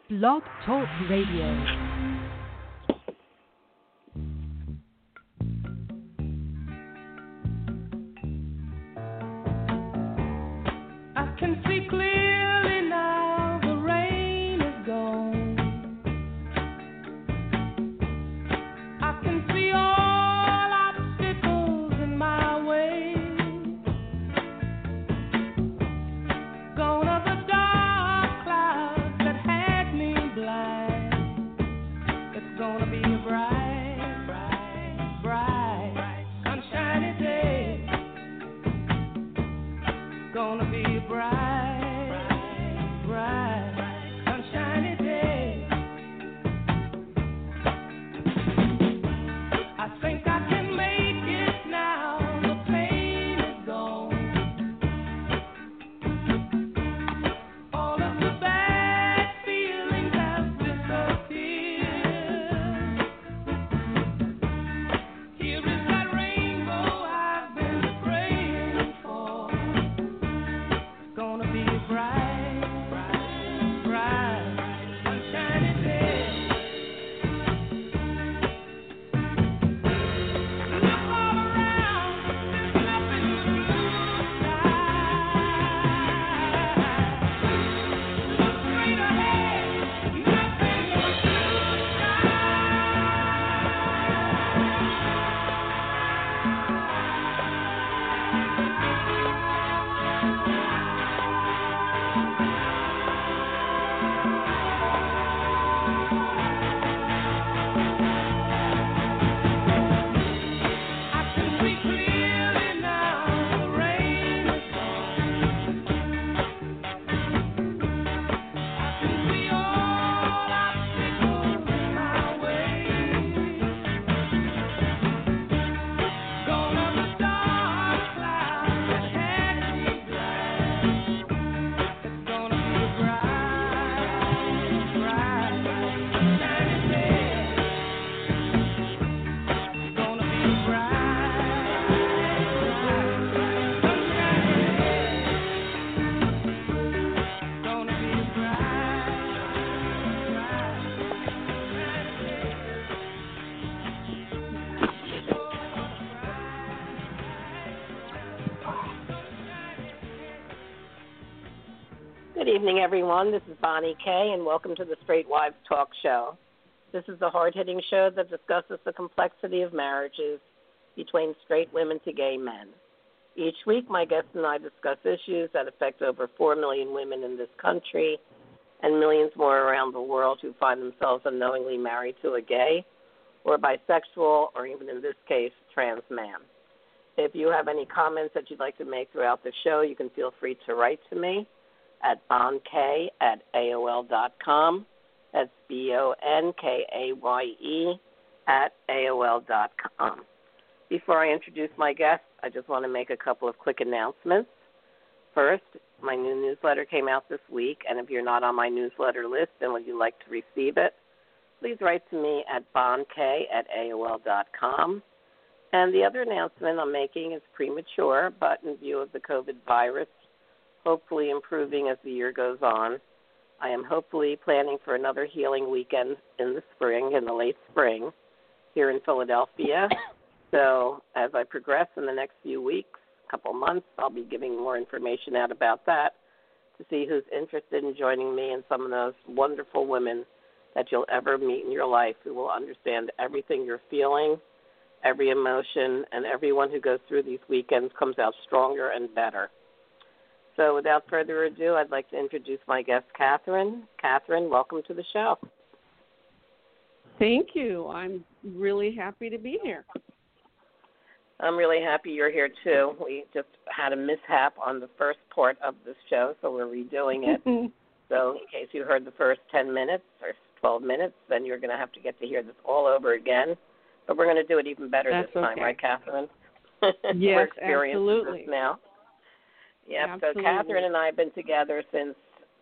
Blog Talk Radio. Good evening, everyone. This is Bonnie Kay, and welcome to the Straight Wives Talk Show. This is the hard-hitting show that discusses the complexity of marriages between straight women to gay men. Each week, my guests and I discuss issues that affect over 4 million women in this country and millions more around the world who find themselves unknowingly married to a gay or bisexual or even, in this case, trans man. If you have any comments that you'd like to make throughout the show, you can feel free to write to me at bonkay@aol.com. That's BONKAYE@AOL.com. Before I introduce my guests, I just want to make a couple of quick announcements. First, my new newsletter came out this week, and if you're not on my newsletter list and would you like to receive it, please write to me at bonkay@AOL.com. And the other announcement I'm making is premature, but in view of the COVID virus, hopefully improving as the year goes on, I am hopefully planning for another healing weekend in the spring, in the late spring, here in Philadelphia. So as I progress in the next few weeks, couple months, I'll be giving more information out about that to see who's interested in joining me and some of those wonderful women that you'll ever meet in your life who will understand everything you're feeling, every emotion, and everyone who goes through these weekends comes out stronger and better. So without further ado, I'd like to introduce my guest, Catherine. Catherine, welcome to the show. Thank you. I'm really happy to be here. I'm really happy you're here, too. We just had a mishap on the first part of this show, so we're redoing it. So in case you heard the first 10 minutes or 12 minutes, then you're going to have to get to hear this all over again. But we're going to do it even better this time, right, Catherine? Yes, we're experiencing absolutely. this now. Yep, Absolutely. So Catherine and I have been together since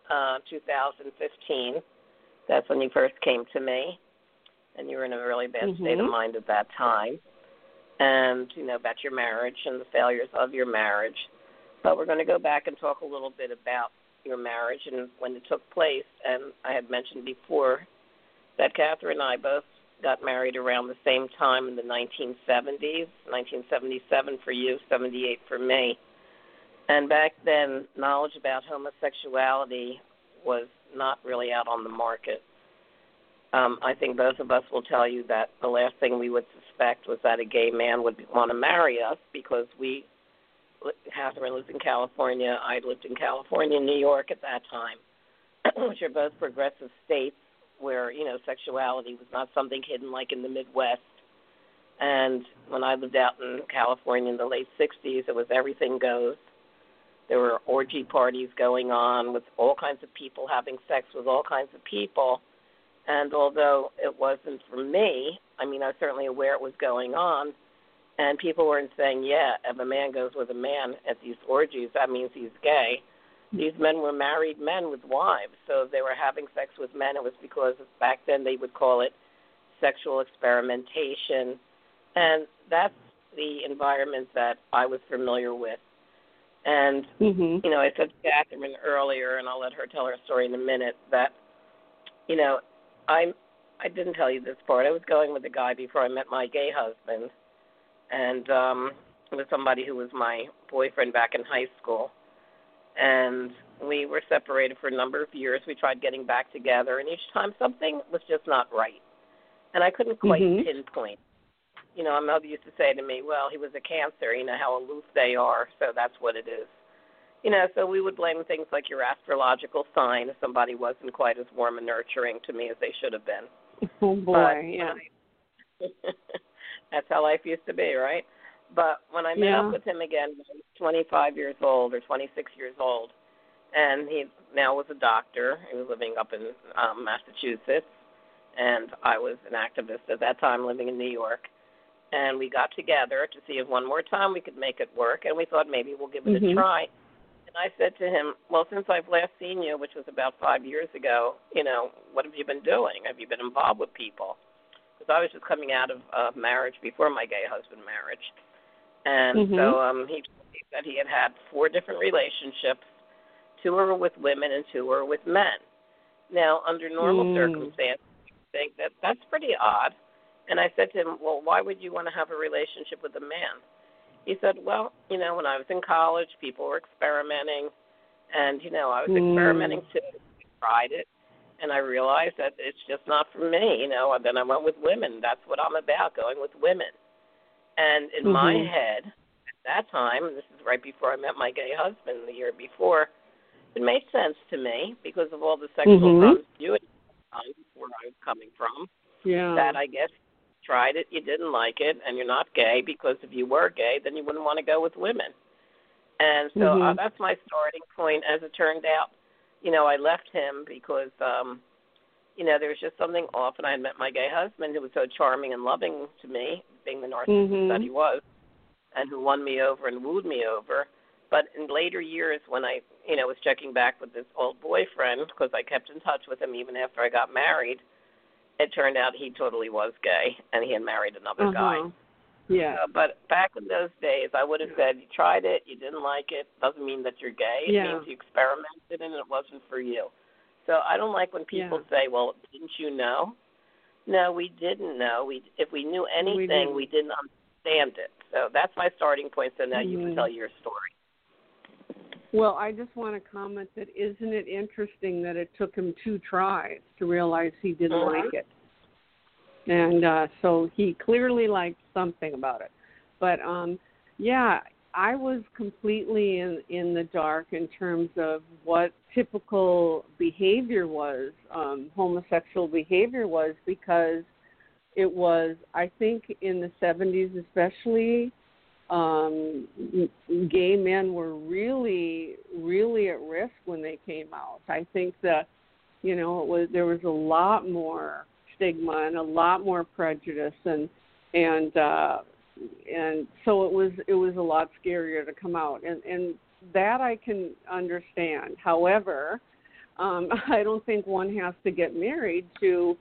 2015. That's when you first came to me, and you were in a really bad state of mind at that time, and, you know, about your marriage and the failures of your marriage. But we're going to go back and talk a little bit about, your marriage and when it took place. And I had mentioned before that Catherine and I both got married around the same time in the 1970s, 1977 for you, 78 for me. And back then, knowledge about homosexuality was not really out on the market. I think both of us will tell you that the last thing we would suspect was that a gay man would want to marry us because Catherine lives in California, I lived in California and New York at that time, which are both progressive states where, sexuality was not something hidden like in the Midwest. And when I lived out in California in the late 60s, it was everything goes. There were orgy parties going on with all kinds of people having sex with all kinds of people. And although it wasn't for me, I was certainly aware it was going on. And people weren't saying, yeah, if a man goes with a man at these orgies, that means he's gay. These men were married men with wives, so if they were having sex with men, it was because back then they would call it sexual experimentation. And that's the environment that I was familiar with. And, I said to Catherine earlier, and I'll let her tell her story in a minute, that, I didn't tell you this part. I was going with a guy before I met my gay husband. And it was somebody who was my boyfriend back in high school. And we were separated for a number of years. We tried getting back together, and each time something was just not right. And I couldn't quite pinpoint. My mother used to say to me, well, he was a Cancer, how aloof they are, so that's what it is. So we would blame things like your astrological sign if somebody wasn't quite as warm and nurturing to me as they should have been. Oh, boy, yeah. That's how life used to be, right? But when I met up with him again, I was 25 years old or 26 years old, and he now was a doctor. He was living up in Massachusetts, and I was an activist at that time living in New York. And we got together to see if one more time we could make it work, and we thought maybe we'll give it a try. And I said to him, well, since I've last seen you, which was about 5 years ago, what have you been doing? Have you been involved with people? Because I was just coming out of marriage before my gay husband marriage. And so he told me that he had 4 different relationships. 2 were with women and 2 were with men. Now, under normal circumstances, you think that that's pretty odd. And I said to him, well, why would you want to have a relationship with a man? He said, well, when I was in college, people were experimenting. And, I was experimenting too. I tried it. And I realized that it's just not for me, And then I went with women. That's what I'm about, going with women. And in my head, at that time, and this is right before I met my gay husband the year before, it made sense to me because of all the sexual promiscuity where I was coming from. Yeah. That I guess you tried it, you didn't like it, and you're not gay because if you were gay, then you wouldn't want to go with women. And so that's my starting point. As it turned out, I left him because, there was just something off, and I had met my gay husband who was so charming and loving to me, being the narcissist that he was, and who won me over and wooed me over. But in later years when I, was checking back with this old boyfriend, because I kept in touch with him even after I got married, it turned out he totally was gay, and he had married another guy. Yeah. But back in those days, I would have said, you tried it, you didn't like it, doesn't mean that you're gay. It means you experimented and it wasn't for you. So I don't like when people say, well, didn't you know? No, we didn't know. If we knew anything, we didn't understand it. So that's my starting point, so now you can tell your story. Well, I just want to comment that isn't it interesting that it took him 2 tries to realize he didn't like it. And so he clearly liked something about it. But, I was completely in the dark in terms of what typical behavior was, homosexual behavior was, because it was, I think, in the 70s especially, gay men were really, really at risk when they came out. I think that, there was a lot more stigma and a lot more prejudice, and so it was a lot scarier to come out, and that I can understand. However, I don't think one has to get married to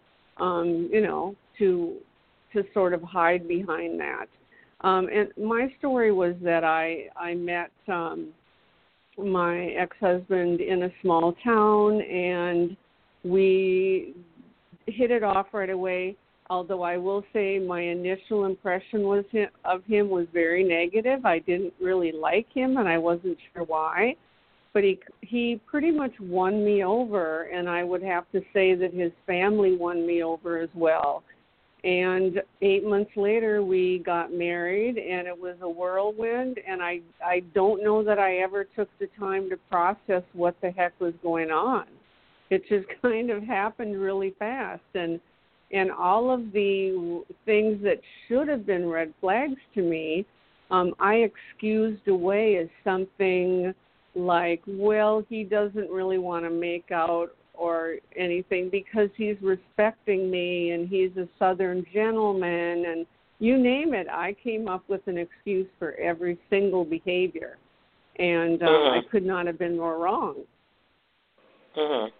sort of hide behind that. And my story was that I met my ex-husband in a small town, and we hit it off right away. Although I will say my initial impression of him was very negative. I didn't really like him, and I wasn't sure why. But he pretty much won me over, and I would have to say that his family won me over as well. And 8 months later, we got married, and it was a whirlwind, and I don't know that I ever took the time to process what the heck was going on. It just kind of happened really fast, and all of the things that should have been red flags to me, I excused away as something like, well, he doesn't really want to make out or anything because he's respecting me and he's a Southern gentleman, and you name it. I came up with an excuse for every single behavior, and I could not have been more wrong. Mm-hmm.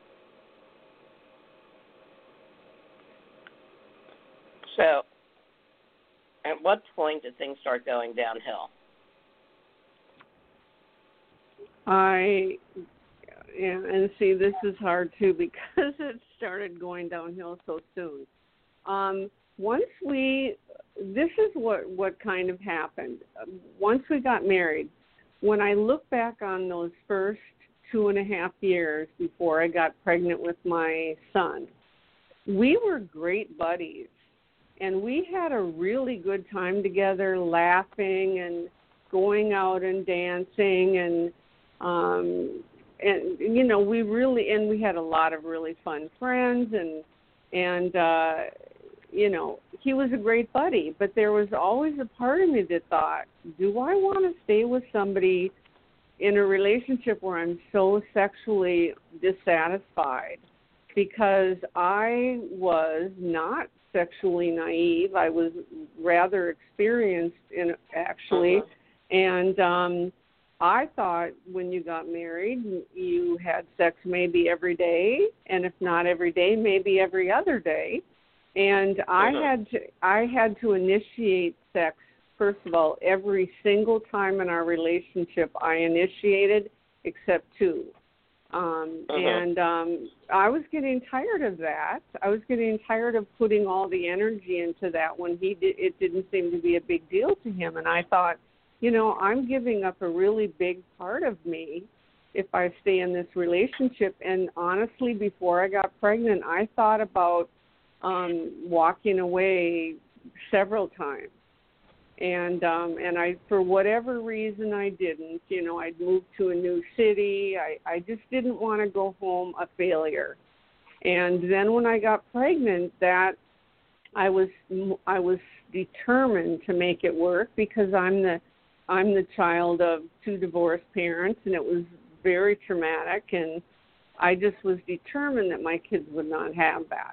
So, at what point did things start going downhill? And see, this is hard too because it started going downhill so soon. This is what kind of happened. Once we got married, when I look back on those first 2.5 years before I got pregnant with my son, we were great buddies. And we had a really good time together, laughing and going out and dancing, and you know, we had a lot of really fun friends, and you know, he was a great buddy. But there was always a part of me that thought, do I want to stay with somebody in a relationship where I'm so sexually dissatisfied? Because I was not sexually naive. I was rather experienced actually. And I thought when you got married, you had sex maybe every day, and if not every day, maybe every other day. And I had to initiate sex, first of all, every single time in our relationship I initiated, except 2. And I was getting tired of that. I was getting tired of putting all the energy into that when it didn't seem to be a big deal to him. And I thought, you know, I'm giving up a really big part of me if I stay in this relationship. And honestly, before I got pregnant, I thought about walking away several times. And I, for whatever reason, I didn't. You know, I'd moved to a new city. I just didn't want to go home a failure. And then when I got pregnant, that I was determined to make it work because I'm the child of 2 divorced parents, and it was very traumatic. And I just was determined that my kids would not have that.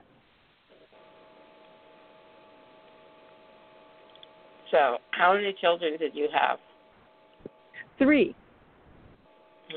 So, how many children did you have? 3. Okay.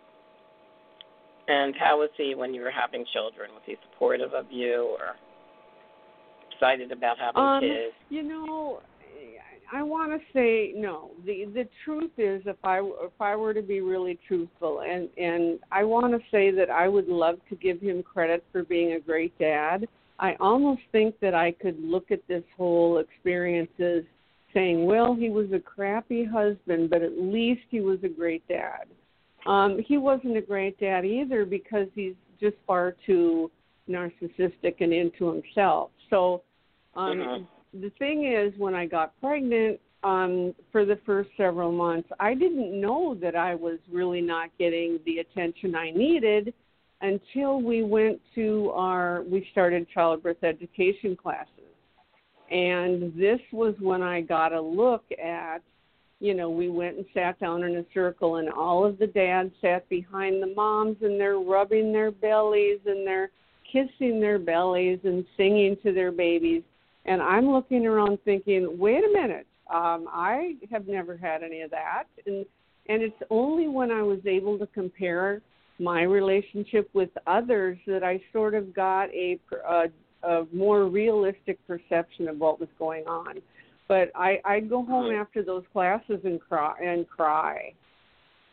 And how was he when you were having children? Was he supportive of you or excited about having kids? You know, I want to say no. The truth is, if I were to be really truthful, and I want to say that I would love to give him credit for being a great dad. I almost think that I could look at this whole experience as saying, well, he was a crappy husband, but at least he was a great dad. He wasn't a great dad either because he's just far too narcissistic and into himself. So the thing is, when I got pregnant, for the first several months, I didn't know that I was really not getting the attention I needed until we started childbirth education classes. And this was when I got a look at, you know, we went and sat down in a circle, and all of the dads sat behind the moms, and they're rubbing their bellies, and they're kissing their bellies and singing to their babies. And I'm looking around thinking, wait a minute, I have never had any of that. And it's only when I was able to compare my relationship with others that I sort of got a more realistic perception of what was going on. But I'd go home after those classes and cry.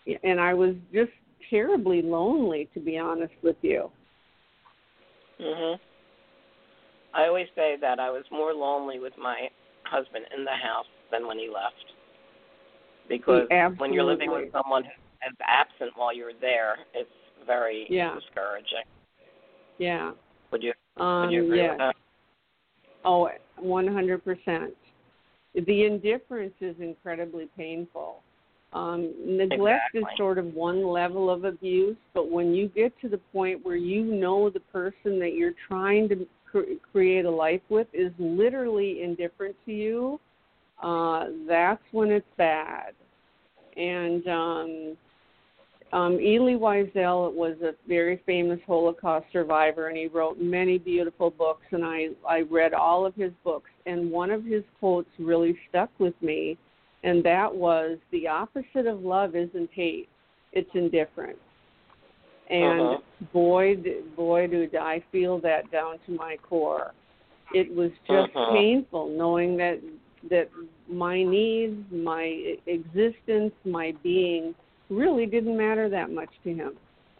and I was just terribly lonely, to be honest with you. Mhm. I always say that I was more lonely with my husband in the house than when he left. Because when you're living with someone who's absent while you're there, it's very discouraging. Yeah. Would you agree with that? Oh, 100%. The indifference is incredibly painful. Neglect is sort of one level of abuse, but when you get to the point where you know the person that you're trying to create a life with is literally indifferent to you, that's when it's bad. And Elie Wiesel was a very famous Holocaust survivor, and he wrote many beautiful books, and I read all of his books. And one of his quotes really stuck with me, and that was, the opposite of love isn't hate, it's indifference. And boy, did I feel that down to my core. It was just painful knowing that my needs, my existence, my being really didn't matter that much to him.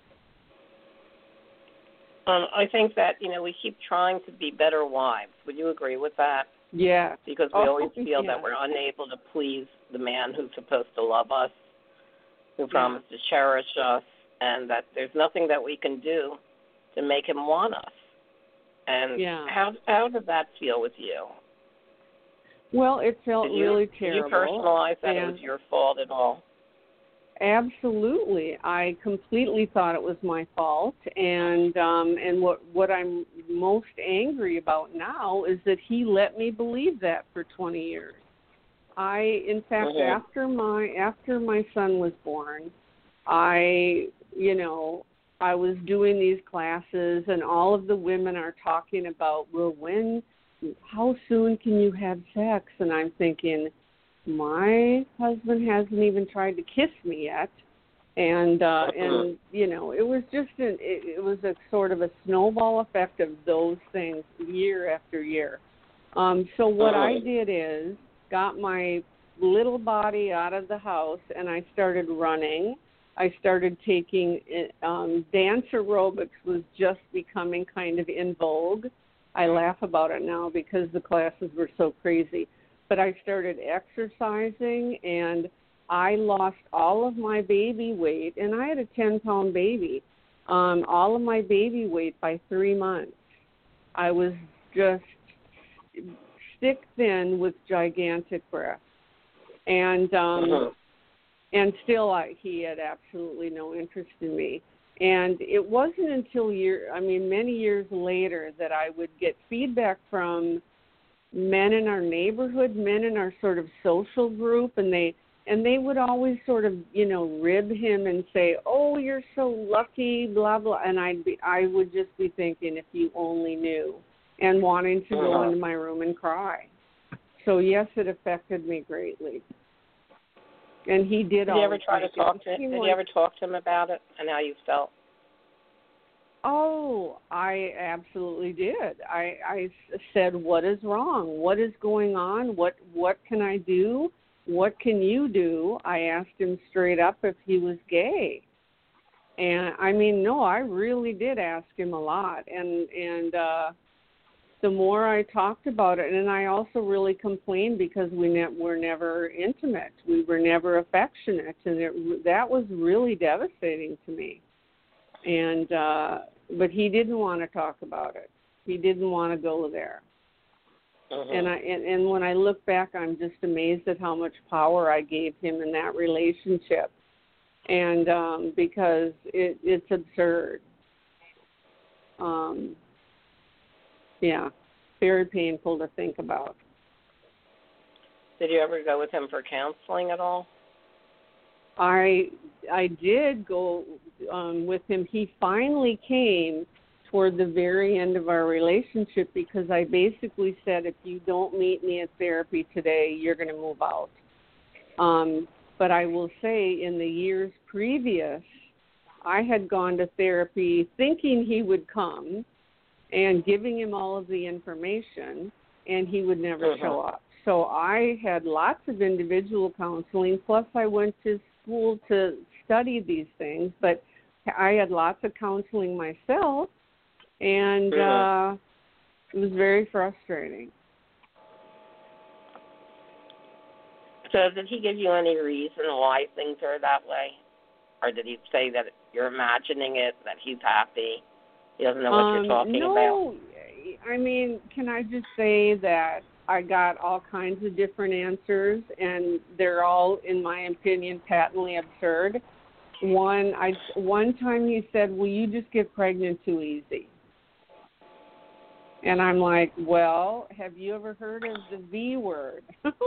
I think that, we keep trying to be better wives. Would you agree with that? Yeah. Because we always feel that we're unable to please the man who's supposed to love us, who promised to cherish us, and that there's nothing that we can do to make him want us. And how did that feel with you? Well, it felt really terrible. Did you personalize that it was your fault at all? Absolutely. I completely thought it was my fault, and what I'm most angry about now is that he let me believe that for 20 years. In fact, after my son was born, I was doing these classes, and all of the women are talking about, well, how soon can you have sex? And I'm thinking, my husband hasn't even tried to kiss me yet, and it was just it was a sort of a snowball effect of those things year after year. So what I did is got my little body out of the house, and I started running. I started taking dance aerobics was just becoming kind of in vogue. I laugh about it now because the classes were so crazy. But I started exercising, and I lost all of my baby weight, and I had a 10-pound baby, all of my baby weight by 3 months. I was just stick thin with gigantic breasts. And still he had absolutely no interest in me. And it wasn't until many years later that I would get feedback from men in our neighborhood, men in our sort of social group, and they would always sort of, rib him and say, "Oh, you're so lucky," blah blah, and I would just be thinking, if you only knew, and wanting to go into my room and cry. So yes, it affected me greatly. And he did. Did you ever try to talk to him? Did you ever talk to him about it and how you felt? Oh, I absolutely did. I said, what is wrong? What is going on? What can I do? What can you do? I asked him straight up if he was gay. And I really did ask him a lot. And the more I talked about it, and I also really complained because we were never intimate. We were never affectionate, and that was really devastating to me. And but he didn't want to talk about it. He didn't want to go there. And when I look back, I'm just amazed at how much power I gave him in that relationship. And because it's absurd. Very painful to think about. Did you ever go with him for counseling at all? I did go with him. He finally came toward the very end of our relationship because I basically said, if you don't meet me at therapy today, you're going to move out. But I will say in the years previous, I had gone to therapy thinking he would come and giving him all of the information, and he would never show up. So I had lots of individual counseling, plus I went to school to studied these things, but I had lots of counseling myself, and it was very frustrating. So did he give you any reason why things are that way? Or did he say that you're imagining it, that he's happy, he doesn't know what you're talking about? No, I mean, can I just say that I got all kinds of different answers, and they're all, in my opinion, patently absurd. One time he said, "Will you just get pregnant too easy?" And I'm like, well, have you ever heard of the V word?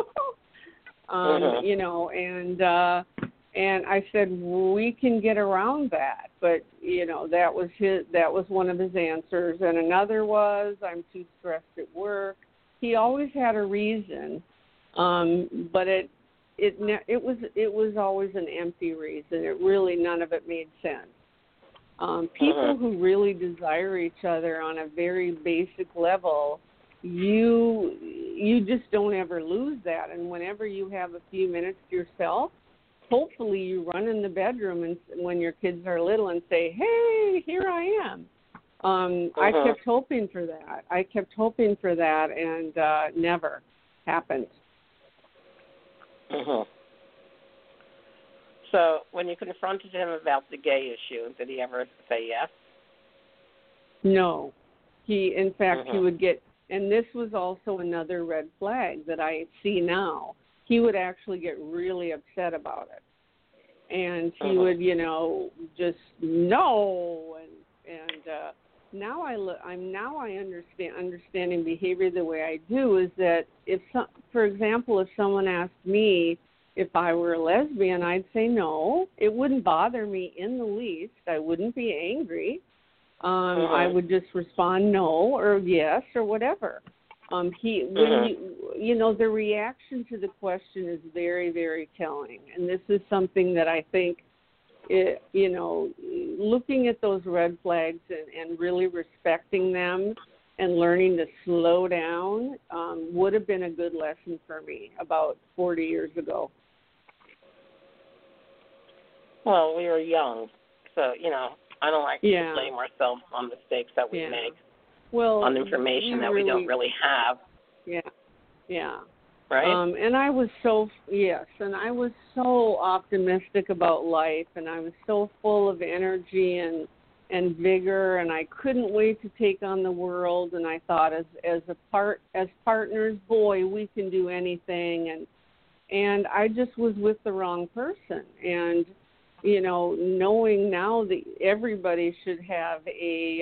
You know, and I said, we can get around that, but you know, that was one of his answers, and another was, I'm too stressed at work. He always had a reason, but it was always an empty reason. It really, none of it made sense. People who really desire each other on a very basic level, you just don't ever lose that. And whenever you have a few minutes to yourself, hopefully you run in the bedroom and when your kids are little and say, "Hey, here I am." I kept hoping for that. And never happened. So when you confronted him about the gay issue, did he ever say yes? No. In fact, he would get, and this was also another red flag that I see now, he would actually get really upset about it. And he would, you know, just no, and now I understanding behavior the way I do is that for example, if someone asked me if I were a lesbian, I'd say no. It wouldn't bother me in the least. I wouldn't be angry. I would just respond no or yes or whatever. When you know, the reaction to the question is very, very telling, and this is something that I think, you know, looking at those red flags and really respecting them and learning to slow down would have been a good lesson for me about 40 years ago. Well, we were young, so, you know, I don't like to blame ourselves on mistakes that we make, on information that we don't really have. Yeah. Right? And I was so optimistic about life, and I was so full of energy and vigor, and I couldn't wait to take on the world, and I thought as partners, boy, we can do anything, and I just was with the wrong person. And you know, knowing now that everybody should have a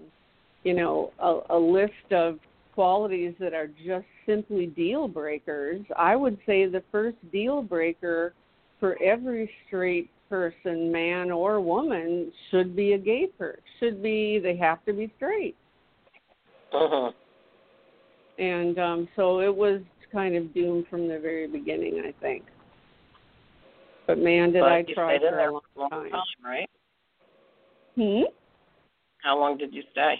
list of qualities that are just simply deal breakers, I would say the first deal breaker for every straight person, man or woman, should be a gay person. They have to be straight. And so it was kind of doomed from the very beginning, I think. But man, did I try for a long time, right? How long did you stay?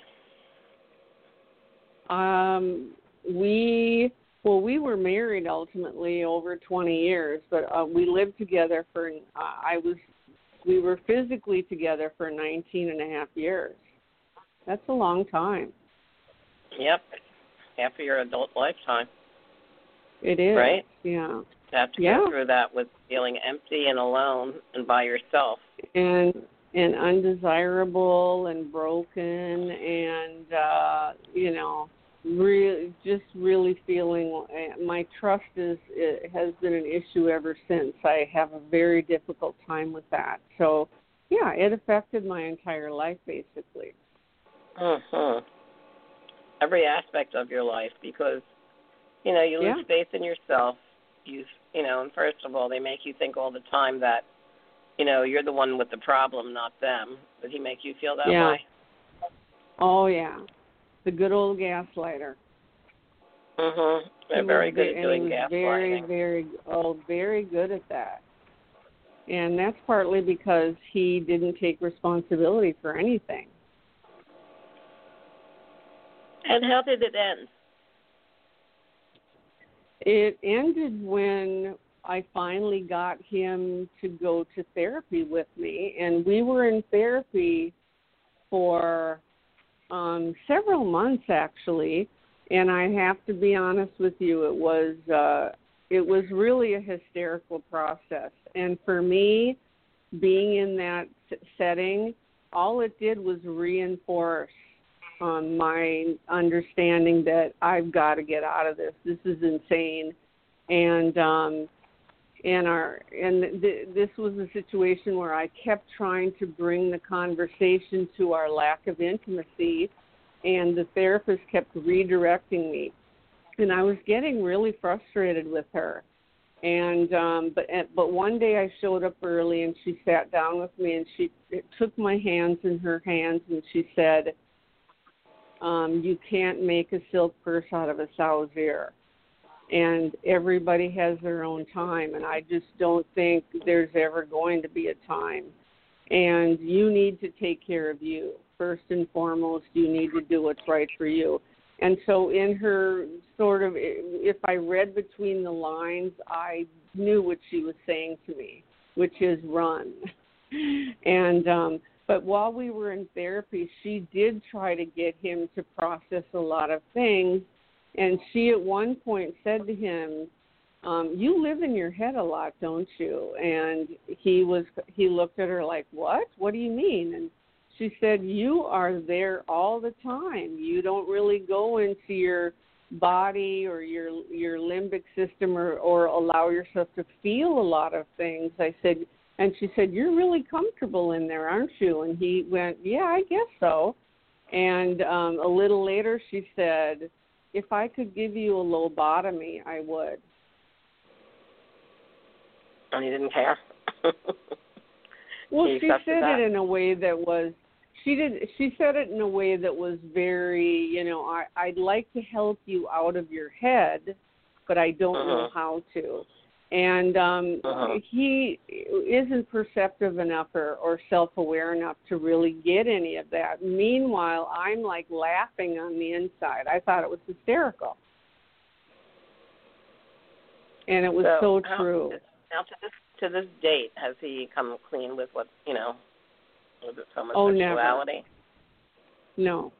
We were married ultimately over 20 years, but we lived together we were physically together for 19 and a half years. That's a long time. Yep. Half of your adult lifetime. It is. Right? Yeah. You have to go through that with feeling empty and alone and by yourself. And undesirable and broken and, you know, really feeling my trust has been an issue ever since. I have a very difficult time with that. So, yeah, it affected my entire life, basically. Every aspect of your life, because, you know, you lose faith in yourself. You know, and first of all, they make you think all the time that, you know, you're the one with the problem, not them. Did he make you feel that way? Oh, yeah. The good old gaslighter. They're very good at doing gaslighting. Very good at that. And that's partly because he didn't take responsibility for anything. And how did it end? It ended when I finally got him to go to therapy with me, and we were in therapy for several months actually. And I have to be honest with you, it was really a hysterical process. And for me, being in that setting, all it did was reinforce my understanding that I've got to get out of this. This is insane. And this was a situation where I kept trying to bring the conversation to our lack of intimacy, and the therapist kept redirecting me. And I was getting really frustrated with her. And but one day I showed up early, and she sat down with me, and she took my hands in her hands, and she said, "You can't make a silk purse out of a sow's ear. And everybody has their own time, and I just don't think there's ever going to be a time. And you need to take care of you. First and foremost, you need to do what's right for you." And so in her sort of, if I read between the lines, I knew what she was saying to me, which is run. And but while we were in therapy, she did try to get him to process a lot of things. And she at one point said to him, "You live in your head a lot, don't you?" And he looked at her like, "What? What do you mean?" And she said, "You are there all the time. You don't really go into your body or your limbic system or allow yourself to feel a lot of things." And she said, "You're really comfortable in there, aren't you?" And he went, "Yeah, I guess so." And a little later she said, "If I could give you a lobotomy, I would." And he didn't care. Well, she said it in a way that was. She said it in a way that was very, I'd like to help you out of your head, but I don't know how to. And he isn't perceptive enough or self-aware enough to really get any of that. Meanwhile, I'm like laughing on the inside. I thought it was hysterical. And it was so true. Now, to this date, has he come clean with what, with his homosexuality? No.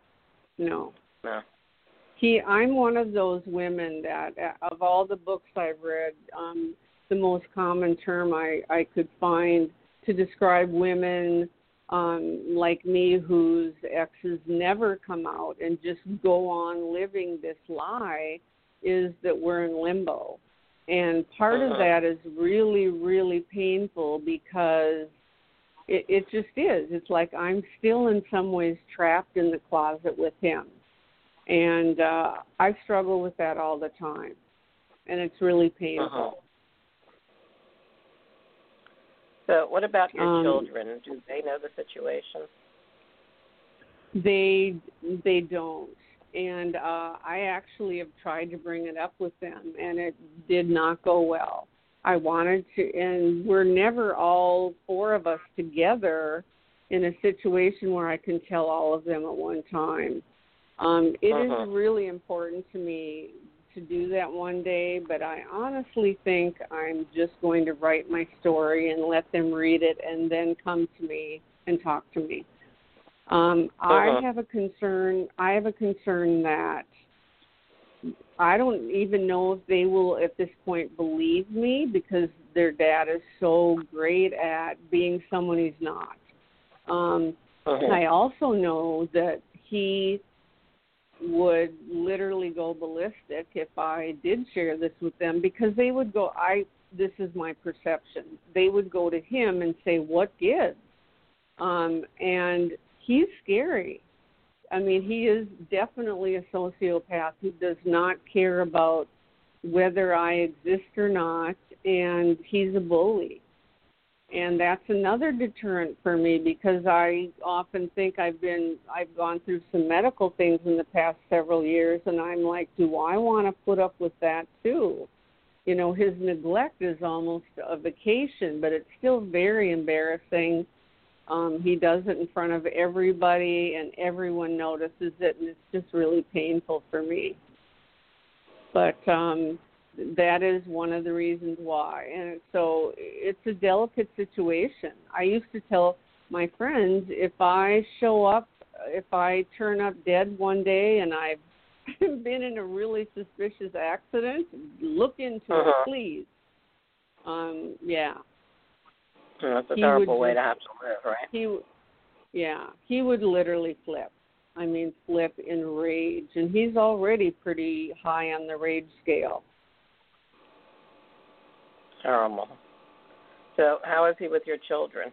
I'm one of those women that, of all the books I've read, the most common term I could find to describe women like me whose exes never come out and just go on living this lie is that we're in limbo. And part of that is really, really painful because it just is. It's like I'm still in some ways trapped in the closet with him. And I struggle with that all the time. And it's really painful. So what about your children? Do they know the situation? They don't. And I actually have tried to bring it up with them, and it did not go well. I wanted to, and we're never all four of us together in a situation where I can tell all of them at one time. It is really important to me to do that one day, but I honestly think I'm just going to write my story and let them read it and then come to me and talk to me. I have a concern that I don't even know if they will at this point believe me because their dad is so great at being someone he's not. I also know that he would literally go ballistic if I did share this with them because they would go, this is my perception, they would go to him and say, "What gives?" And he's scary. I mean, he is definitely a sociopath who does not care about whether I exist or not, and he's a bully. And that's another deterrent for me because I often think I've gone through some medical things in the past several years, and I'm like, do I want to put up with that too? His neglect is almost a vacation, but it's still very embarrassing. He does it in front of everybody, and everyone notices it, and it's just really painful for me. But that is one of the reasons why. And so it's a delicate situation. I used to tell my friends, if I turn up dead one day and I've been in a really suspicious accident, look into it, please. Yeah. That's a terrible way to have to live, right? He would literally flip. I mean, flip in rage. And he's already pretty high on the rage scale. Terrible. So how is he with your children?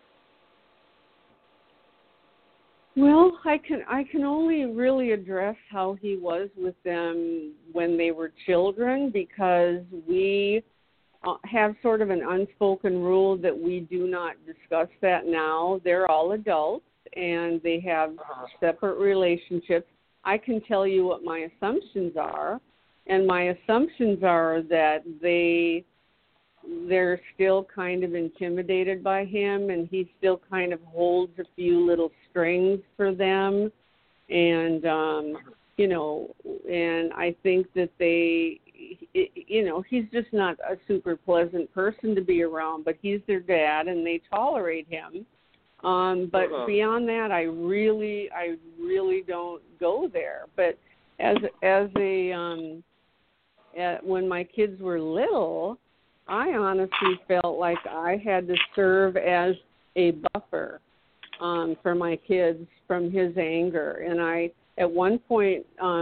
Well, I can only really address how he was with them when they were children, because we have sort of an unspoken rule that we do not discuss that now. They're all adults and they have separate relationships. I can tell you what my assumptions are, and my assumptions are that they're still kind of intimidated by him, and he still kind of holds a few little strings for them. And, and I think that he's just not a super pleasant person to be around, but he's their dad and they tolerate him. But beyond that, I really don't go there. But when my kids were little, I honestly felt like I had to serve as a buffer for my kids from his anger. And I, at one point,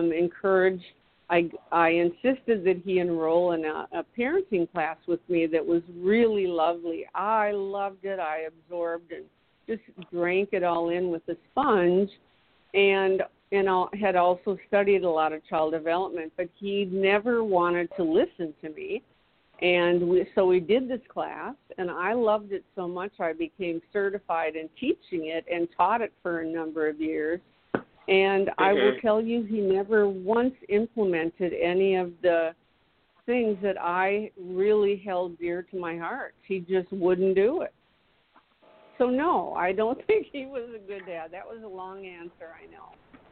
I insisted that he enroll in a parenting class with me that was really lovely. I loved it. I absorbed and just drank it all in with a sponge. And I had also studied a lot of child development, but he never wanted to listen to me. And so we did this class, and I loved it so much I became certified in teaching it and taught it for a number of years. And I will tell you, he never once implemented any of the things that I really held dear to my heart. He just wouldn't do it. So, no, I don't think he was a good dad. That was a long answer, I know.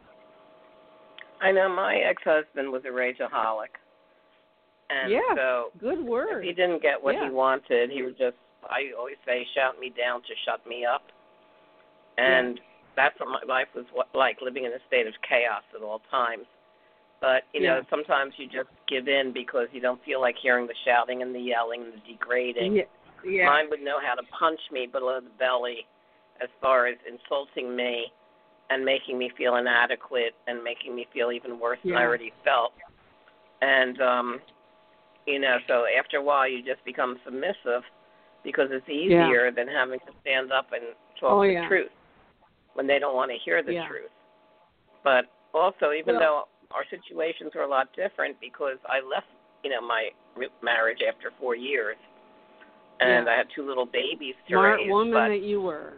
I know my ex-husband was a rageaholic. And so good word. If he didn't get what he wanted, he would just, I always say, shout me down to shut me up. And that's what my life was like, living in a state of chaos at all times. But, you know, sometimes you just give in because you don't feel like hearing the shouting and the yelling and the degrading. Mine would know how to punch me below the belly as far as insulting me and making me feel inadequate and making me feel even worse than I already felt. And, so after a while you just become submissive because it's easier than having to stand up and talk the truth when they don't want to hear the truth. But also, even though our situations were a lot different because I left, my marriage after 4 years, and I had 2 little babies to raise. Smart woman that you were.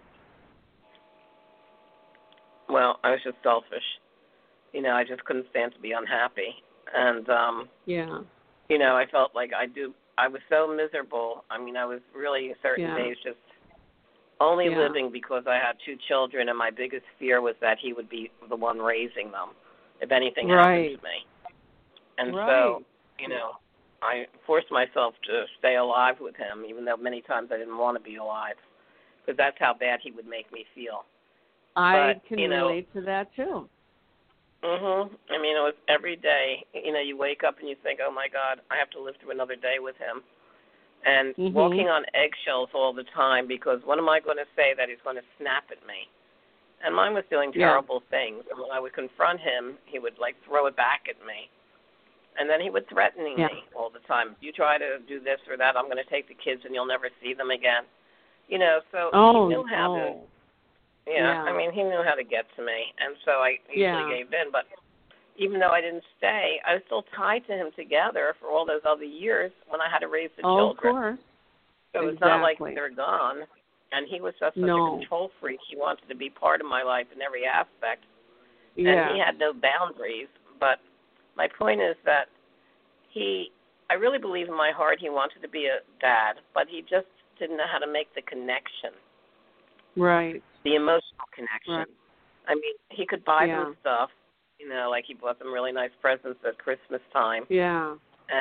Well, I was just selfish. I just couldn't stand to be unhappy. And, I felt like I was so miserable. I mean, I was really certain days just only living because I had 2 children, and my biggest fear was that he would be the one raising them if anything happened to me. And so, I forced myself to stay alive with him, even though many times I didn't want to be alive, because that's how bad he would make me feel. I can relate to that, too. I mean, it was every day, you wake up and you think, oh, my God, I have to live through another day with him. And walking on eggshells all the time because what am I going to say that he's going to snap at me? And mine was doing terrible things. And when I would confront him, he would, throw it back at me. And then he would threaten me all the time. If you try to do this or that, I'm going to take the kids and you'll never see them again. So he knew how to. I mean, he knew how to get to me. And so I usually gave in. But even though I didn't stay, I was still tied to him together for all those other years when I had to raise the children. Of course. So it's not like they're gone. And he was just such a control freak. He wanted to be part of my life in every aspect. And he had no boundaries. But my point is that I really believe in my heart he wanted to be a dad, but he just didn't know how to make the connection. Right. The emotional connection. Right. I mean, he could buy them stuff, like he bought them really nice presents at Christmas time. Yeah.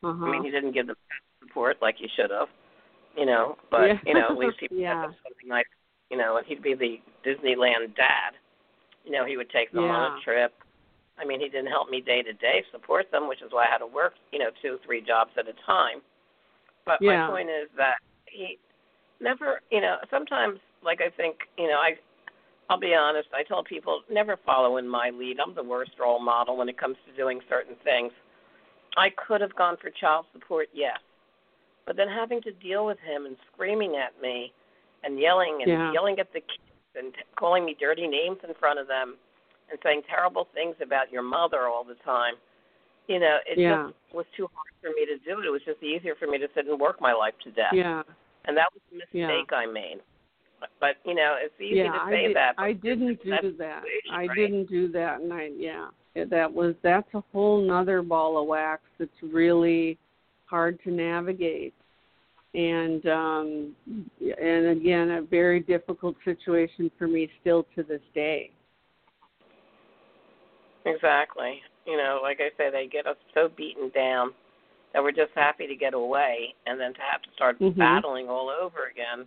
Uh-huh. I mean, he didn't give them support like he should have, but, Yeah. at least he would Yeah. have something like, and he'd be the Disneyland dad. He would take them on a trip. I mean, he didn't help me day to day support them, which is why I had to work, 2-3 jobs at a time. But my point is that he never, sometimes, like I think, I'll be honest, I tell people never follow in my lead. I'm the worst role model when it comes to doing certain things. I could have gone for child support, yes. But then having to deal with him and screaming at me and yelling at the kids and calling me dirty names in front of them and saying terrible things about your mother all the time, it just was too hard for me to do it. It was just easier for me to sit and work my life to death. Yeah. And that was a mistake I made. But, it's easy to say that. I didn't do that. I didn't do that. And that's a whole nother ball of wax that's really hard to navigate. And again, a very difficult situation for me still to this day. Exactly. Like I say, they get us so beaten down that we're just happy to get away, and then to have to start battling all over again.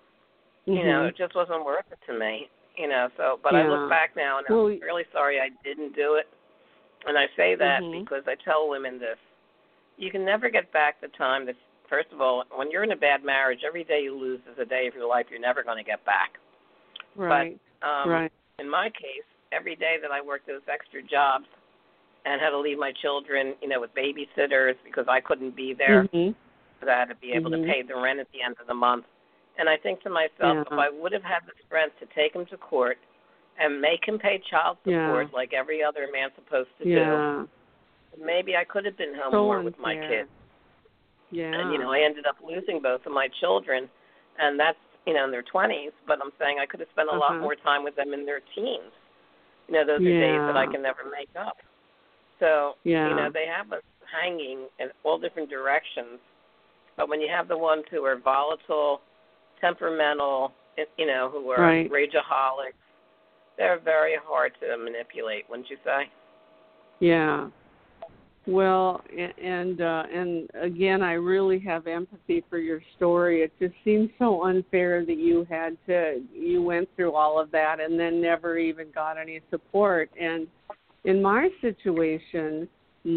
It just wasn't worth it to me. But I look back now, and I'm really sorry I didn't do it. And I say that because I tell women this. You can never get back the time that, first of all, when you're in a bad marriage, every day you lose is a day of your life you're never going to get back. Right. But in my case, every day that I worked those extra jobs and had to leave my children, with babysitters because I couldn't be there, because I had to be able to pay the rent at the end of the month. And I think to myself, if I would have had the strength to take him to court and make him pay child support like every other man's supposed to do, maybe I could have been home more with my kids. Yeah. And, I ended up losing both of my children, and that's, in their 20s, but I'm saying I could have spent a lot more time with them in their teens. Those are days that I can never make up. So, they have us hanging in all different directions. But when you have the ones who are volatile, temperamental, who are rageaholics, they're very hard to manipulate, wouldn't you say? Yeah. Well, and again, I really have empathy for your story. It just seems so unfair that you went through all of that and then never even got any support. And in my situation,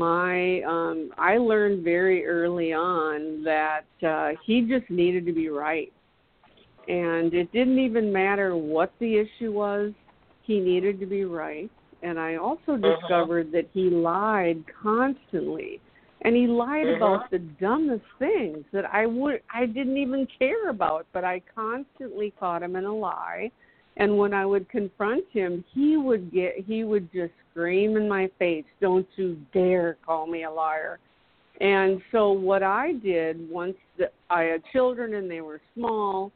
I learned very early on that he just needed to be right. And it didn't even matter what the issue was, he needed to be right. And I also discovered that he lied constantly. And he lied about the dumbest things that I didn't even care about, but I constantly caught him in a lie. And when I would confront him, he would just scream in my face, "Don't you dare call me a liar." And so what I did once I had children and they were small,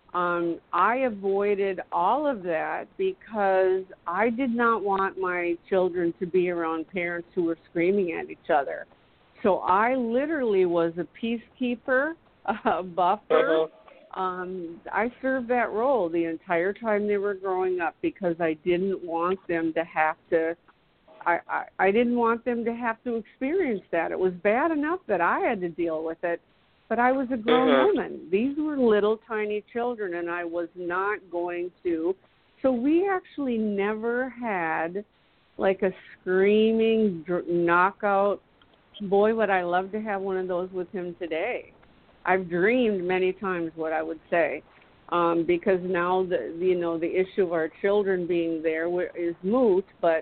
I avoided all of that because I did not want my children to be around parents who were screaming at each other. So I literally was a peacekeeper, a buffer. I served that role the entire time they were growing up because I didn't want them to have to. I didn't want them to have to experience that. It was bad enough that I had to deal with it. But I was a grown woman. These were little tiny children, and I was not going to. So we actually never had like a screaming knockout. Boy, would I love to have one of those with him today. I've dreamed many times what I would say, because now the issue of our children being there is moot. But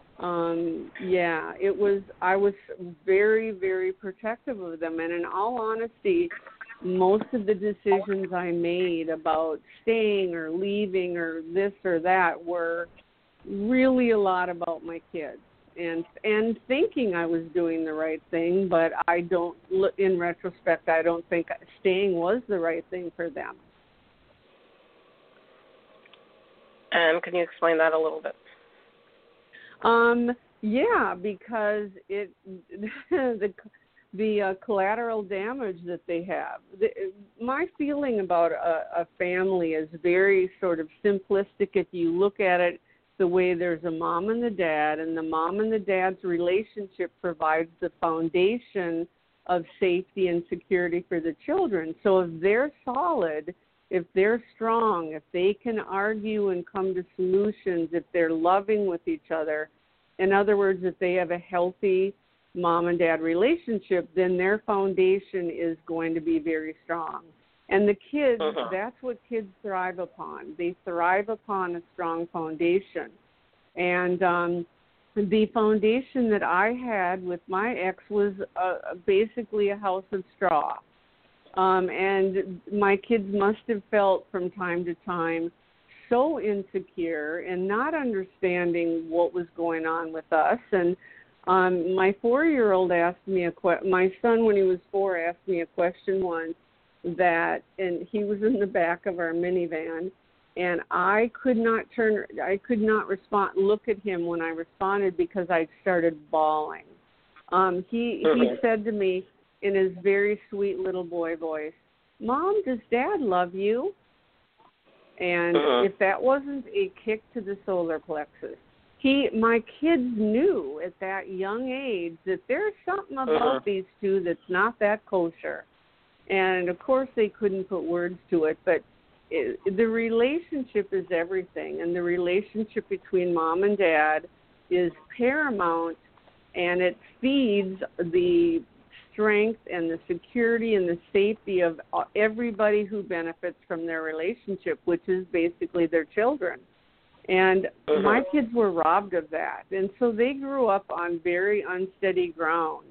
I was very, very protective of them. And in all honesty, most of the decisions I made about staying or leaving or this or that were really a lot about my kids and thinking I was doing the right thing. But in retrospect, I don't think staying was the right thing for them. And can you explain that a little bit? Yeah, because the collateral damage that they have. My feeling about a family is very sort of simplistic if you look at it the way there's a mom and the dad, and the mom and the dad's relationship provides the foundation of safety and security for the children. So if they're solid, if they're strong, if they can argue and come to solutions, if they're loving with each other, in other words, if they have a healthy mom and dad relationship, then their foundation is going to be very strong. And the kids, that's what kids thrive upon. They thrive upon a strong foundation. And the foundation that I had with my ex was basically a house of straw. And my kids must have felt from time to time so insecure and not understanding what was going on with us. And my 4-year-old asked me my son, when he was 4, asked me a question once and he was in the back of our minivan, and I could not look at him when I responded because I started bawling. He said to me in his very sweet little boy voice, "Mom, does Dad love you?" And if that wasn't a kick to the solar plexus, my kids knew at that young age that there's something about these two that's not that kosher. And, of course, they couldn't put words to it, but the relationship is everything. And the relationship between mom and dad is paramount, and it feeds the strength and the security and the safety of everybody who benefits from their relationship, which is basically their children. And my kids were robbed of that. And so they grew up on very unsteady ground.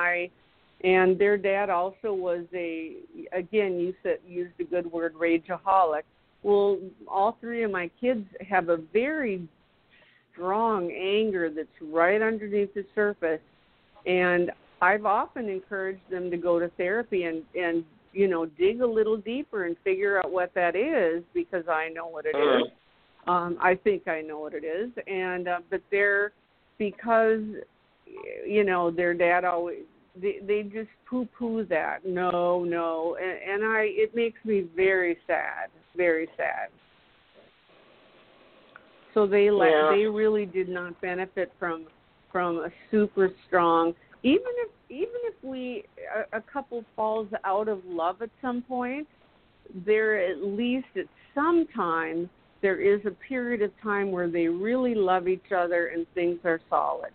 And their dad also was used a good word, rageaholic. Well, all 3 of my kids have a very strong anger that's right underneath the surface. And I've often encouraged them to go to therapy and dig a little deeper and figure out what that is, because I know what it is. I think I know what it is. And but because their dad always, they just poo-poo that. No. And it makes me very sad, very sad. So they really did not benefit from a super strong, even if a couple falls out of love at some point, there at least at some time there is a period of time where they really love each other and things are solid.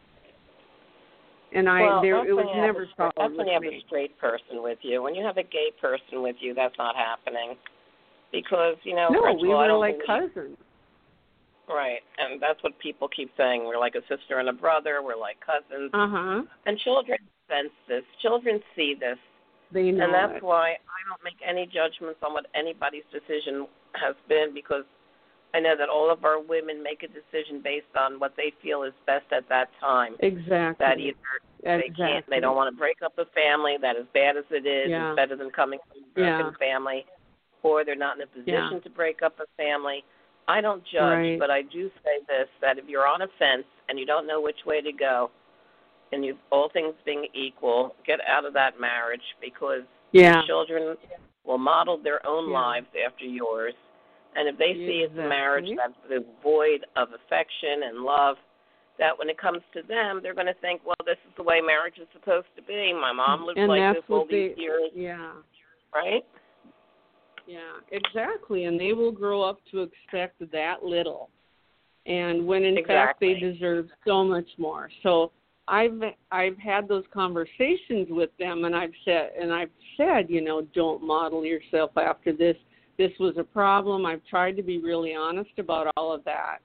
And it was never solid. That's when you have a straight person with you. When you have a gay person with you, that's not happening. Because, no, we were like cousins. Right, and that's what people keep saying. We're like a sister and a brother. We're like cousins. And children sense this. Children see this. They know. And that's why I don't make any judgments on what anybody's decision has been, because I know that all of our women make a decision based on what they feel is best at that time. Exactly. That either they don't want to break up a family, that as bad as it is, it's better than coming from a broken family, or they're not in a position to break up a family. I don't judge, but I do say this, that if you're on a fence and you don't know which way to go, and all things being equal, get out of that marriage, because children will model their own lives after yours. And if they see it's a marriage that's devoid of affection and love, that when it comes to them, they're going to think, well, this is the way marriage is supposed to be. My mom lived like this all these years. Yeah. Right? Yeah, exactly. And they will grow up to expect that little. And when in fact they deserve so much more. So I've had those conversations with them, and I've said, don't model yourself after this. This was a problem. I've tried to be really honest about all of that.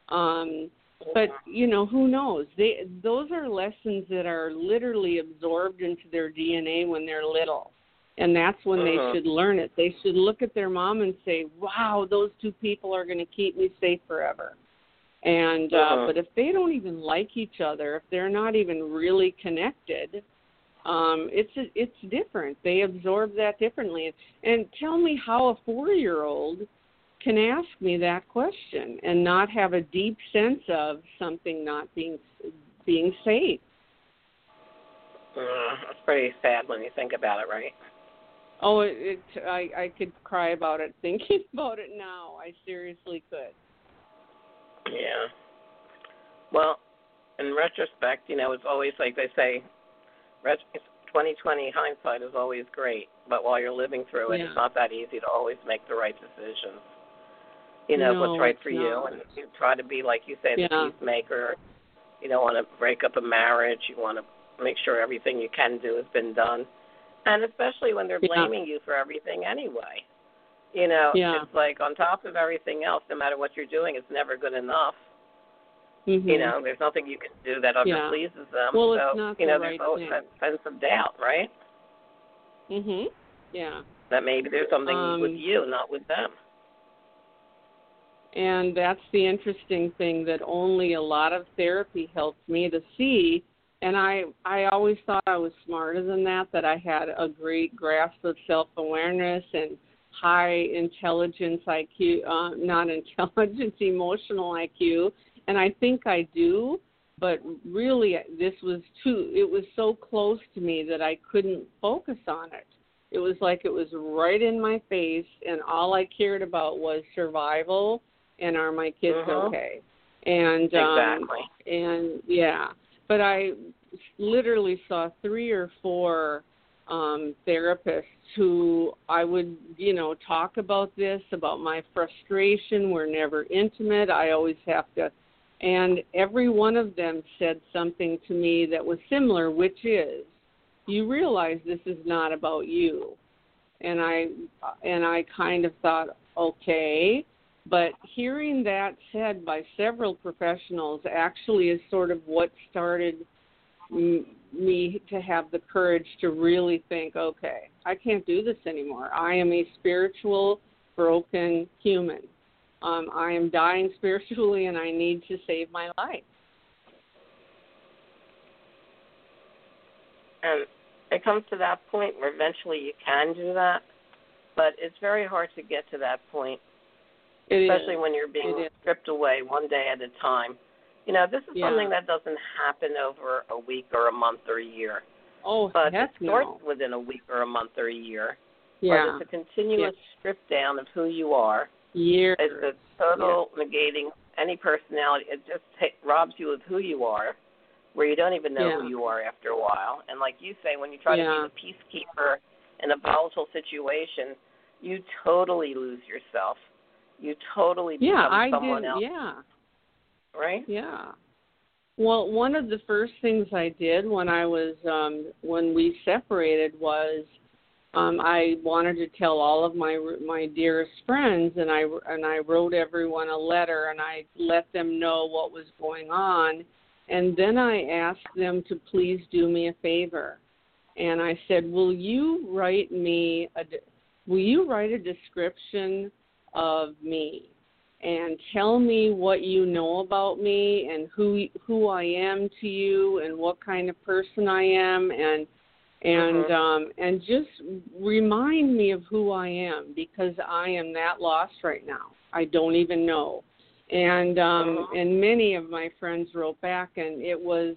But, who knows? Those are lessons that are literally absorbed into their DNA when they're little. And that's when they should learn it. They should look at their mom and say, wow, those 2 people are going to keep me safe forever. And but if they don't even like each other, if they're not even really connected, it's different. They absorb that differently. And tell me how a 4-year-old can ask me that question and not have a deep sense of something not being safe. It's pretty sad when you think about it, right? Oh, I could cry about it thinking about it now. I seriously could. Yeah. Well, in retrospect, it's always like they say, 2020 hindsight is always great, but while you're living through it, it's not that easy to always make the right decisions. What's right for you, and you try to be, like you say, the peacemaker. You don't want to break up a marriage. You want to make sure everything you can do has been done, and especially when they're blaming you for everything anyway. It's like on top of everything else, no matter what you're doing, it's never good enough. Mm-hmm. There's nothing you can do that pleases them. Well, so, it's not there's always that sense of doubt, right? Mhm. Yeah. That maybe there's something with you, not with them. And that's the interesting thing, that only a lot of therapy helped me to see. And I always thought I was smarter than that I had a great grasp of self-awareness and high intelligence IQ, not intelligence, emotional IQ. And I think I do, but really it was so close to me that I couldn't focus on it. It was like it was right in my face, and all I cared about was survival and are my kids okay. And exactly. And but I literally saw 3 or 4 therapists who I would, talk about my frustration. We're never intimate. I always have to. And every one of them said something to me that was similar, which is, you realize this is not about you. And I kind of thought, okay. But hearing that said by several professionals actually is sort of what started me to have the courage to really think, okay, I can't do this anymore. I am a spiritual, broken human. I am dying spiritually, and I need to save my life. And it comes to that point where eventually you can do that, but it's very hard to get to that point, especially when you're being stripped away one day at a time. This is something that doesn't happen over a week or a month or a year. Oh, but heck it starts no. within a week or a month or a year. Yeah. But it's a continuous strip down of who you are. Years. It's a total negating any personality. It just robs you of who you are, where you don't even know who you are after a while. And like you say, when you try to be the peacekeeper in a volatile situation, you totally lose yourself. You totally become someone else. Yeah. Right? Yeah. Well, one of the first things I did when I was when we separated was I wanted to tell all of my dearest friends, and I wrote everyone a letter, and I let them know what was going on, and then I asked them to please do me a favor, and I said, will you write a description of me? And tell me what you know about me and who I am to you and what kind of person I am, and just remind me of who I am, because I am that lost right now. I don't even know. And many of my friends wrote back, and it was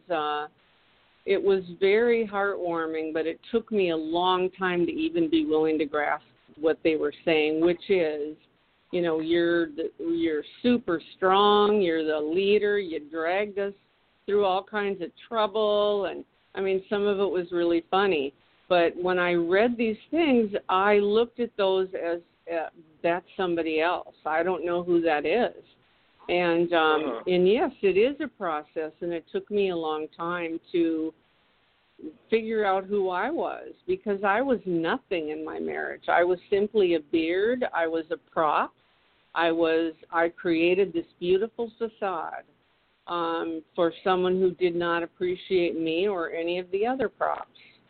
very heartwarming, but it took me a long time to even be willing to grasp what they were saying, which is, you're super strong, you're the leader, you dragged us through all kinds of trouble, and I mean, some of it was really funny. But when I read these things, I looked at those as that's somebody else. I don't know who that is. And yes, it is a process, and it took me a long time to figure out who I was, because I was nothing in my marriage. I was simply a beard. I was a prop. I created this beautiful facade for someone who did not appreciate me or any of the other props.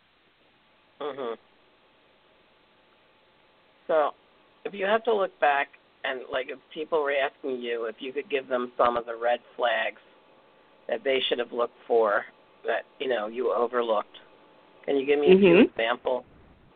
So, if you have to look back, and like if people were asking you if you could give them some of the red flags that they should have looked for that you overlooked, can you give me a few examples?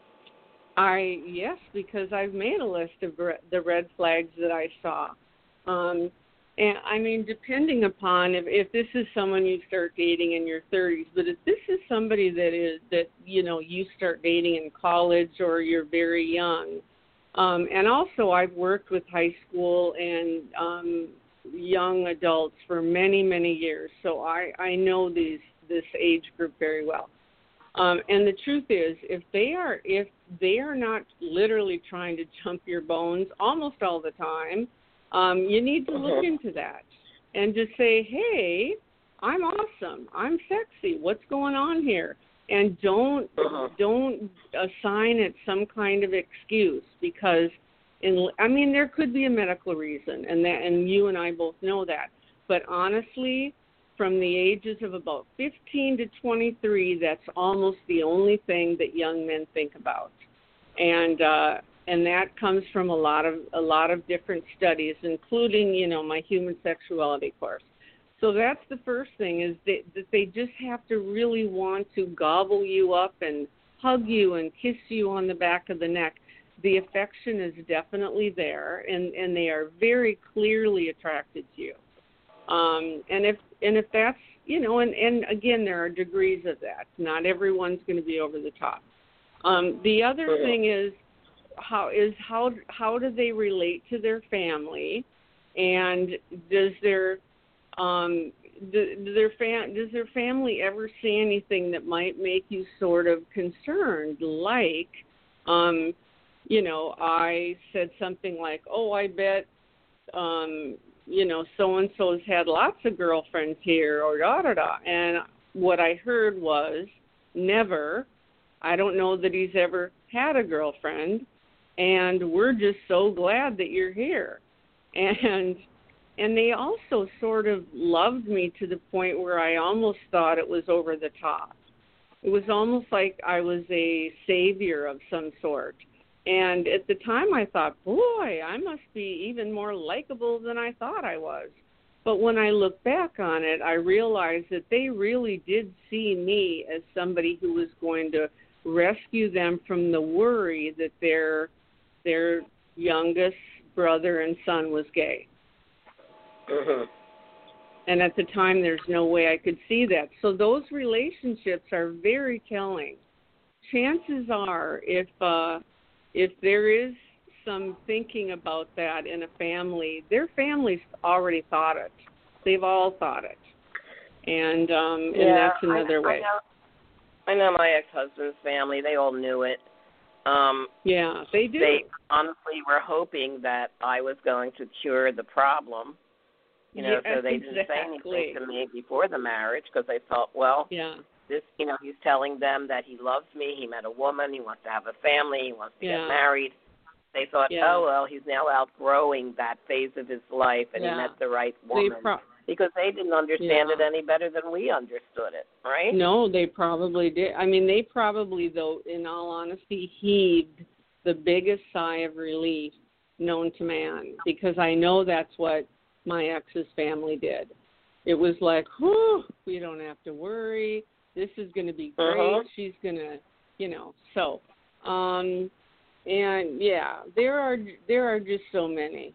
Yes, because I've made a list of the red flags that I saw. And I mean, depending upon if this is someone you start dating in your 30s, but if this is somebody that you start dating in college or you're very young, and also I've worked with high school and young adults for many, many years, so I know this age group very well. And the truth is, if they are not literally trying to jump your bones almost all the time, you need to look into that and just say, hey, I'm awesome. I'm sexy. What's going on here? And don't assign it some kind of excuse, because there could be a medical reason, and you and I both know that. But honestly, from the ages of about 15 to 23, that's almost the only thing that young men think about, and that comes from a lot of different studies, including my human sexuality course. So that's the first thing, is that they just have to really want to gobble you up and hug you and kiss you on the back of the neck. The affection is definitely there, and they are very clearly attracted to you. And if that's, and again, there are degrees of that. Not everyone's going to be over the top. The other thing is how do they relate to their family, and does their family ever say anything that might make you sort of concerned? Like, I said something like, "Oh, I bet, so-and-so's had lots of girlfriends here," or da-da-da. And what I heard was, never. I don't know that he's ever had a girlfriend, and we're just so glad that you're here. And they also sort of loved me to the point where I almost thought it was over the top. It was almost like I was a savior of some sort. And at the time I thought, boy, I must be even more likable than I thought I was. But when I look back on it, I realized that they really did see me as somebody who was going to rescue them from the worry that their youngest brother and son was gay. And at the time, there's no way I could see that. So those relationships are very telling. Chances are, if there is some thinking about that in a family, their family's already thought it. They've all thought it. And that's another way. I know my ex-husband's family, they all knew it. Yeah, they do. They honestly were hoping that I was going to cure the problem. Yes, so they didn't say anything to me before the marriage, because they thought, well, this, he's telling them that he loves me, he met a woman, he wants to have a family, he wants to get married. They thought, oh, well, he's now outgrowing that phase of his life, and he met the right woman. Because they didn't understand it any better than we understood it, right? No, they probably did. They probably, though, in all honesty, heaved the biggest sigh of relief known to man, because I know that's what my ex's family did. It was like, whew, we don't have to worry. This is going to be great. She's going to, so. And there are just so many.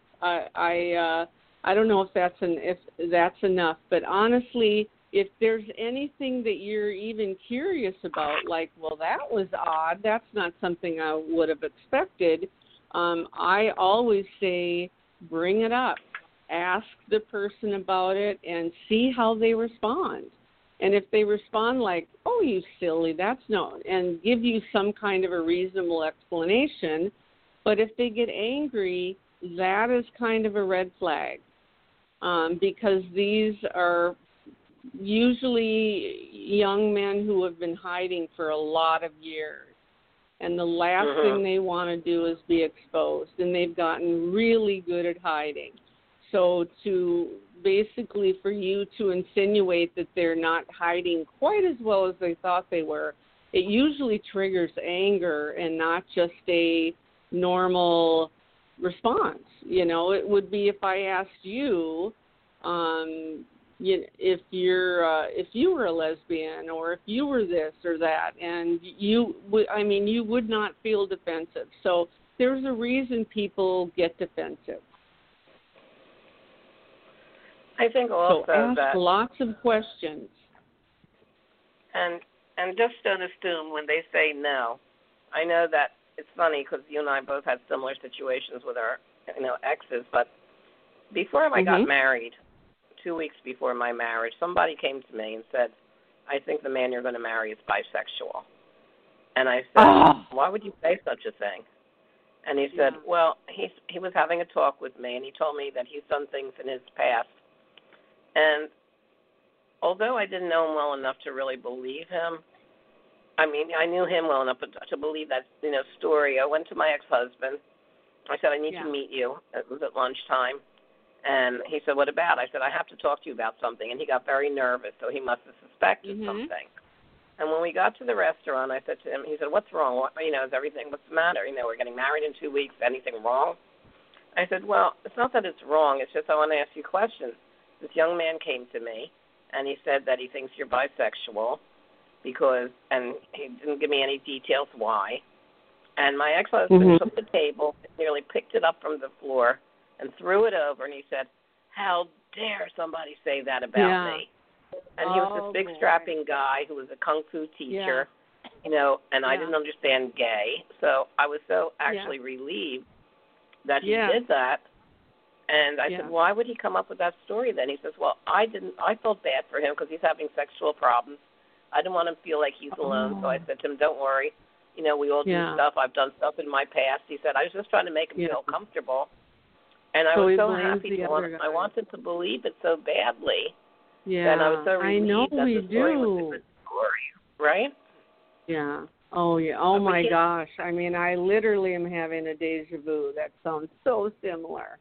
I don't know if that's enough, but honestly, if there's anything that you're even curious about, like, well, that was odd, that's not something I would have expected, I always say bring it up. Ask the person about it and see how they respond. And if they respond like, oh, you silly, that's no, and give you some kind of a reasonable explanation, but if they get angry, that is kind of a red flag, because these are usually young men who have been hiding for a lot of years. And the last thing they want to do is be exposed, and they've gotten really good at hiding. So basically for you to insinuate that they're not hiding quite as well as they thought they were, it usually triggers anger and not just a normal response. It would be if I asked you, if you were a lesbian, or if you were this or that, and you would not feel defensive. So there's a reason people get defensive. I think also ask that lots of questions. And just don't assume when they say no. I know that it's funny because you and I both had similar situations with our exes, but before I got married, 2 weeks before my marriage, somebody came to me and said, I think the man you're going to marry is bisexual. And I said, why would you say such a thing? And he said, well, he was having a talk with me, and he told me that he's done things in his past. And although I didn't know him well enough to really believe him, I mean, I knew him well enough to believe that, story. I went to my ex-husband. I said, I need to meet you. It was at lunchtime. And he said, what about? I said, I have to talk to you about something. And he got very nervous, so he must have suspected something. And when we got to the restaurant, I said to him, he said, what's wrong? Is everything, what's the matter? We're getting married in 2 weeks. Anything wrong? I said, well, it's not that it's wrong. It's just I want to ask you questions. This young man came to me, and he said that he thinks you're bisexual and he didn't give me any details why. And my ex-husband took the table, nearly picked it up from the floor, and threw it over, and he said, how dare somebody say that about me? And he was this big strapping guy who was a kung fu teacher, and I didn't understand gay. So I was so actually relieved that he did that. And I said, why would he come up with that story then? He says, well, I felt bad for him because he's having sexual problems. I didn't want him to feel like he's alone. So I said to him, don't worry. We all do stuff. I've done stuff in my past. He said, I was just trying to make him feel comfortable. And I was so happy. I wanted to believe it so badly. Yeah, and I was so relieved I know that we the story do. was a good story, right? Yeah. Oh, yeah. Oh, my gosh. I mean, I literally am having a deja vu. That sounds so similar.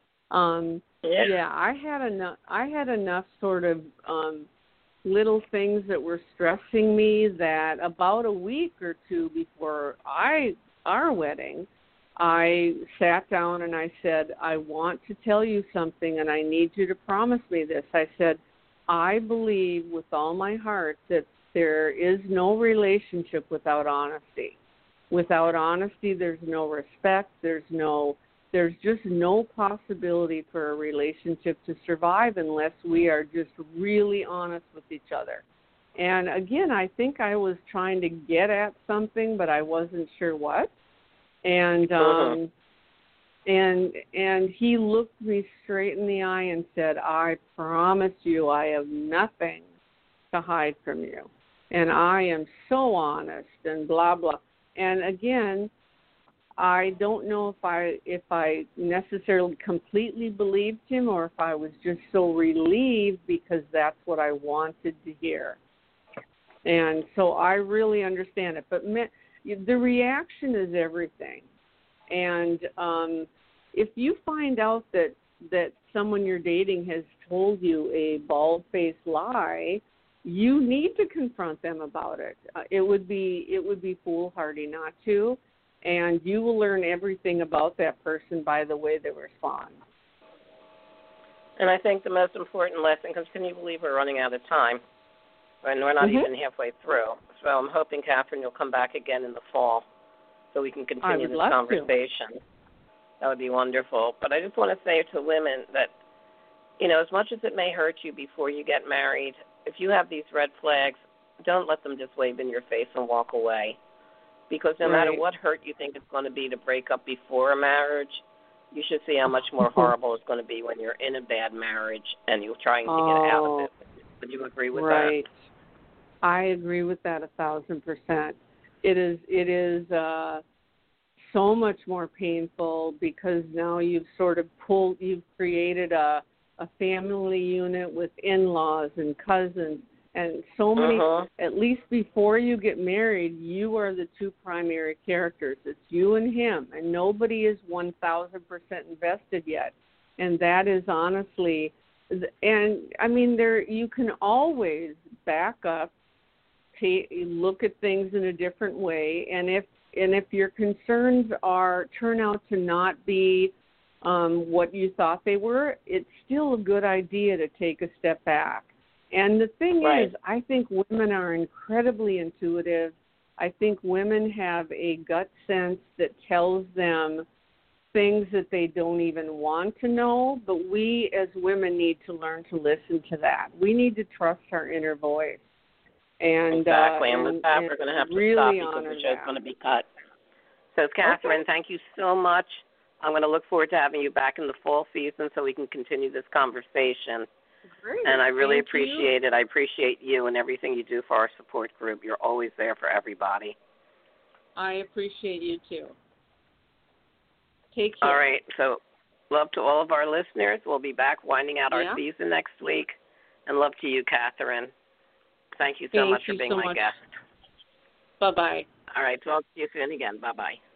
I had enough sort of little things that were stressing me that about a week or two before our wedding, I sat down and I said, I want to tell you something and I need you to promise me this. I said, I believe with all my heart that there is no relationship without honesty. Without honesty, there's no respect. There's just no possibility for a relationship to survive unless we are just really honest with each other. And again, I think I was trying to get at something, but I wasn't sure what. And and he looked me straight in the eye and said, I promise you I have nothing to hide from you. And I am so honest and blah, blah. And again, I don't know if I necessarily completely believed him or if I was just so relieved because that's what I wanted to hear. And so I really understand it. But the reaction is everything. And if you find out that someone you're dating has told you a bald-faced lie, you need to confront them about it. It would be foolhardy not to, and you will learn everything about that person by the way they respond. And I think the most important lesson, because can you believe we're running out of time, and we're not even halfway through. So I'm hoping, Catherine, you'll come back again in the fall so we can continue this conversation. That would be wonderful. But I just want to say to women that, as much as it may hurt you before you get married, if you have these red flags, don't let them just wave in your face and walk away. Because no matter what hurt you think it's going to be to break up before a marriage, you should see how much more horrible it's going to be when you're in a bad marriage and you're trying to get out of it. Would you agree with that? I agree with that 1,000%. It is so much more painful because now you've created a family unit with in-laws and cousins and so many, at least before you get married, you are the two primary characters. It's you and him, and nobody is 1,000% invested yet. And that is honestly, and I mean, you can always back up, look at things in a different way, and if your concerns turn out to not be what you thought they were, it's still a good idea to take a step back. And the thing is, I think women are incredibly intuitive. I think women have a gut sense that tells them things that they don't even want to know, but we as women need to learn to listen to that. We need to trust our inner voice. And, exactly, and with that, we're going to have to really stop because the show's going to be cut. So, Catherine, thank you so much. I'm going to look forward to having you back in the fall season so we can continue this conversation. Great. And I really Thank appreciate it. I appreciate you and everything you do for our support group. You're always there for everybody. I appreciate you, too. Take care. All right. So love to all of our listeners. We'll be back winding out our season next week. And love to you, Catherine. Thank you so much for being my guest. Bye-bye. All right. Talk to you soon again. Bye-bye.